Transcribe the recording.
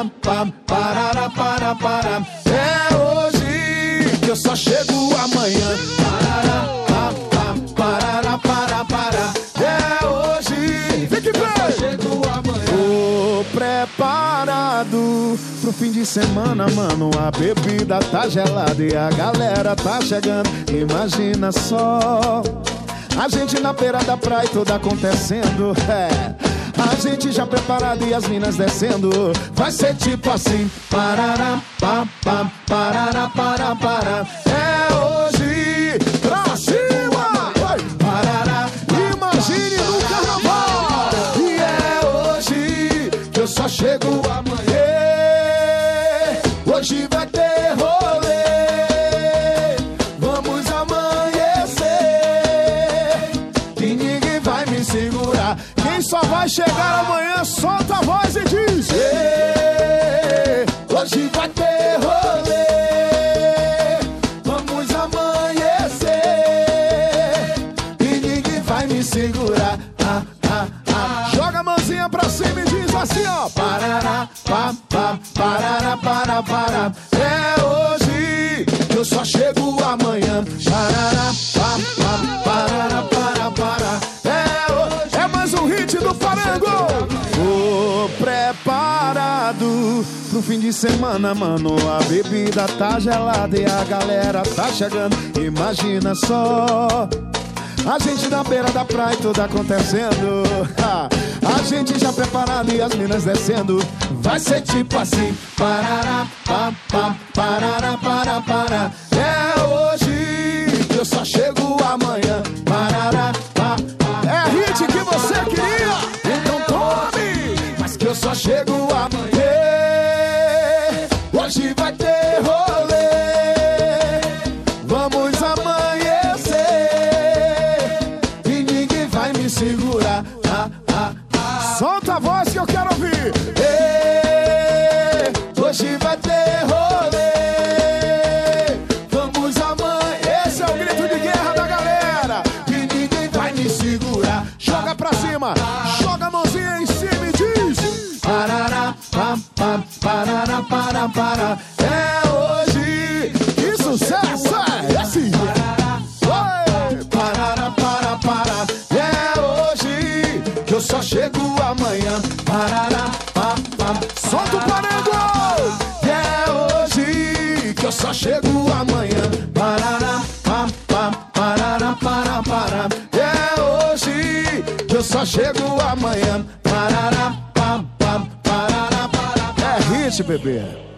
pam, pam, parará, para. É hoje que eu só chego amanhã. Parará, pam, pam, parará, para. É hoje que eu só chego amanhã. Tô preparado pro fim de semana, mano. A bebida tá gelada e a galera tá chegando. Imagina só, a gente na beira da praia, tudo acontecendo. A gente já preparado e as minas descendo. Vai ser tipo assim: parará, pam, pam, parará, para. É hoje, pra cima! Parará, imagine no carnaval. E é hoje que eu só chego amanhã. Hoje vai ter rolê, vamos amanhecer e ninguém vai me segurar. Quem só vai chegar amanhã, solta a voz e diz: hoje vai ter rolê, vamos amanhecer e ninguém vai me segurar. Joga a mãozinha pra cima e diz assim, ó: parará, pam, pam, parará, para. É hoje que eu só chego amanhã. Parará, pam, pam, parará, para. É mais um hit do Parango. Tô preparado pro fim de semana, mano. A bebida tá gelada e a galera tá chegando. Imagina só, a gente na beira da praia, tudo acontecendo. A gente já preparado e as minas descendo. Vai ser tipo assim: parará, pam, pam, parará, para. É hoje que eu só chego amanhã. Parará, pam, pam. É hit que você queria, então tome. Mas que eu só chego amanhã. Hoje vai ter rolê, vamos amanhecer e ninguém vai me segurar. Solta a voz que eu quero ouvir. Hoje vai ter rolê, vamos amanhecer. Esse é o grito de guerra da galera e ninguém vai me segurar. Joga pra cima, joga a mãozinha em cima e diz: parará, pam, pam, parará, para. É hoje, que sucesso é esse? Parará, para. É hoje que eu só chego amanhã. Parará, pam, pam. Solta o Parango! É hoje que eu só chego amanhã. Parará, pam, pam, parará, para. É hoje que eu só chego amanhã. Parará, pam, pam, parará, para. É hit, bebê.